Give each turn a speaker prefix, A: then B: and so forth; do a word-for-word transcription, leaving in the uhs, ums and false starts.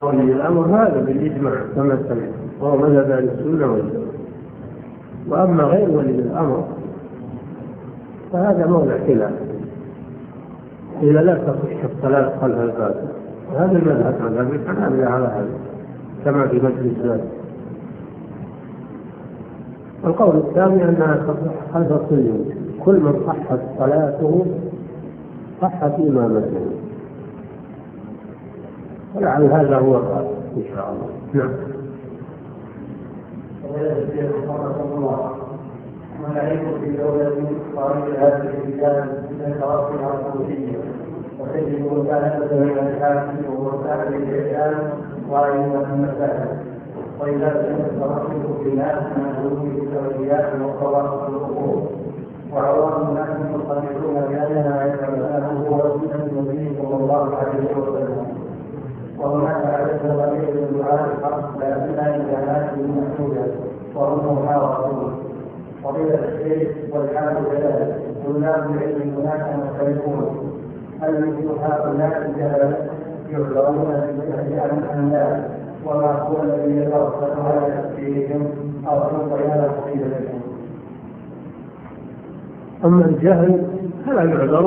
A: ولي الأمر هذا بالإجماع كما سمعت، وهو مذهب أهل السنة والجماعة. وأما غير ولي الأمر فهذا موضع خلاف، إذا لا تصح الصلاة خلف الفاتح، وهذا المذهب مذهب الحنابلة على هذا كما في مجلس ذلك. القول الثاني أنها تصح خلف كل كل من صحت صلاته صحت إمامته، ولعل هذا هو القول إن شاء الله. نعم.
B: ونعيش في دولة قريب هذه البلاد من توافر العقوبية، وتجد مكانة بين الحاكم ومكانة الإعلام وأئمة المساجد، وإذا كان التوافر في الناس من علوم التوجيهات وقواعد الأمور، وعوام الناس مقتنعون بأننا يتبعونه هو سنة النبي صلى الله عليه وسلم. وهناك عدد غير الدعاء الحق لكنها إمكانات محدودة وهم محاورون. فضيلة الشيخ والحال كذلك طلاب العلم هناك مختلفون، هل مثل هؤلاء الجهل يعذرون بالجهل عن الناس وما هو الذي يتوقف على تفسيرهم أو عن بيان عقيدتهم؟
A: أما الجهل فلا يعذر